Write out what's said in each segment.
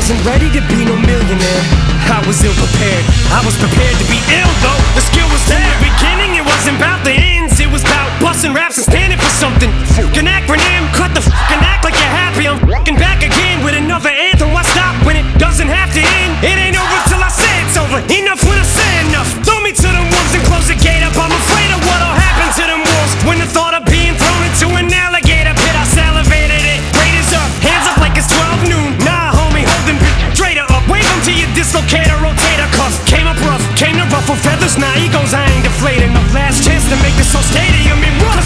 wasn't ready to be no millionaire. I was ill prepared. I was prepared to be ill though. The skill was there. In the beginning, it wasn't about the ends. It was about busting raps and standing for something. Fucking acronym, cut the fucking act like you're happy. I'm fucking back again with another anthem. Why stop when it doesn't have to end? It ain't over till I say it's over. Enough when I say enough. Throw me to the wolves and close the gate up. I'm afraid of what'll happen to them wolves when the thought of being thrown into an alligator pit. I salivated it. Raiders up, hands up like it's 12 noon. Nah, homie, holding straight up. Wave them to your dislocator, rotator cuff. Came up rough, came to ruffle feathers. Nah, egos, I ain't deflating. The last chance to make this whole stadium in rough.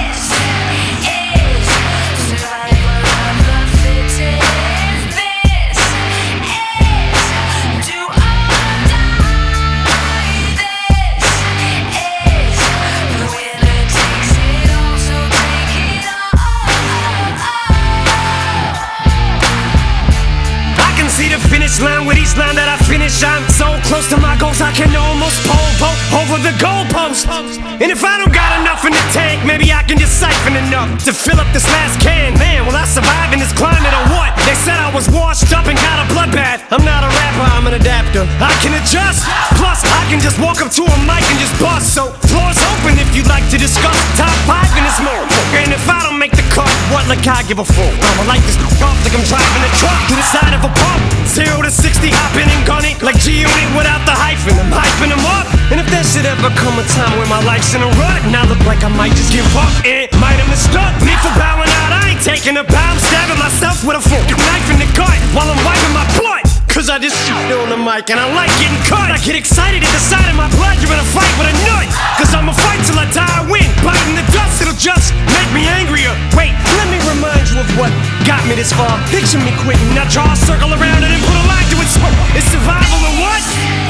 See the finish line with each line that I finish. I'm so close to my goals I can almost pole vault over the goalpost. And if I don't got enough in the tank, maybe I can just siphon enough to fill up this last can. Man, will I survive in this climate or what? They said I was washed up and got a bloodbath. I'm not a rapper, I'm an adapter. I can adjust, plus I can just walk up to a mic and just bust. So floor's open if you'd like to discuss top 5 in this mode. And if I don't make the cut, what like I give a fuck? I'ma light this off like I'm driving a truck to the side of a pump. 0 to 60, hopping and gunning like G-Unit without the hyphen. I'm hyping them up. And if there should ever come a time when my life's in a rut and I look like I might just give up, it might have mistook me for bowing out. I ain't taking a bow, I'm stabbing myself with a fucking knife in the gut while I'm wiping my blood. Cause I just shoot on the mic and I like getting cut. I get excited at the sight of my blood. You're in a fight with a nut. Cause I'ma fight till I die, I win. Biting the dust, it'll just make me angrier. Wait, let me remind you of what got me this far. Picture me quitting, now draw a circle around it and put a line to it. It's survival or what?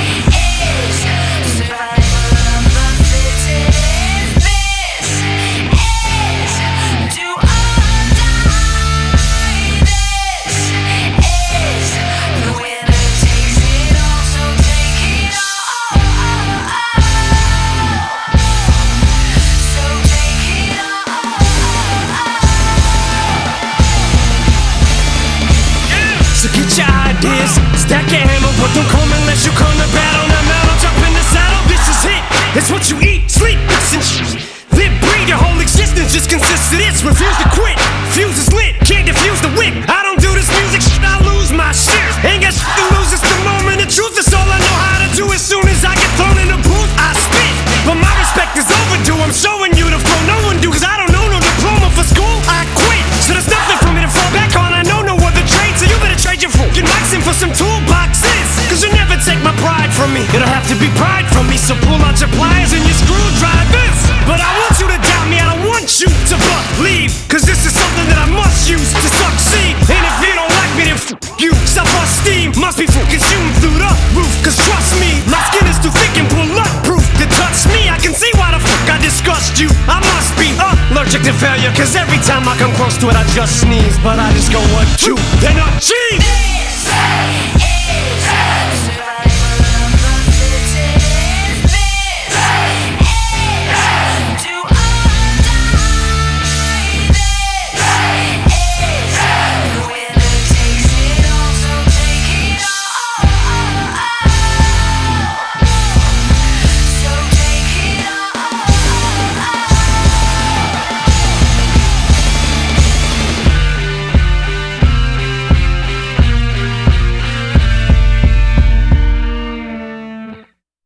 So get your ideas, stack your hammer, but don't come unless you come to battle. Now I'll jump in the saddle, this is it. It's what you eat, sleep, listen, live, breathe. Your whole existence just consists of this. Refuse to quit, fuse is lit, can't defuse the wick. I don't do this music shit, I lose my shit. Ain't got shit to lose, it's the moment of truth. It's all I know how to do. As soon as I get thrown in the booth, I spit. But my respect is overdue, I'm showing you the flow no one do. Cause I don't know no diploma for school, I quit. So there's nothing for me to fall back on, I know no other trade. So you better trade your fucking mics in for some toolboxes. Cause you'll never take my pride from me. It'll have to be pride from me. So pull out your pliers and your screwdrivers. But I want you to doubt me, I don't want you to believe. Cause this is something that I must use to succeed. And if you don't like me, then you. Self-esteem must be consumed through the roof. Cause trust me, my skin is too thick and bulletproof to touch me. I can see why the fuck I disgust you. I must be allergic to failure. Cause every time I come close to it, I just sneeze. But I just go 1, 2, then achieve.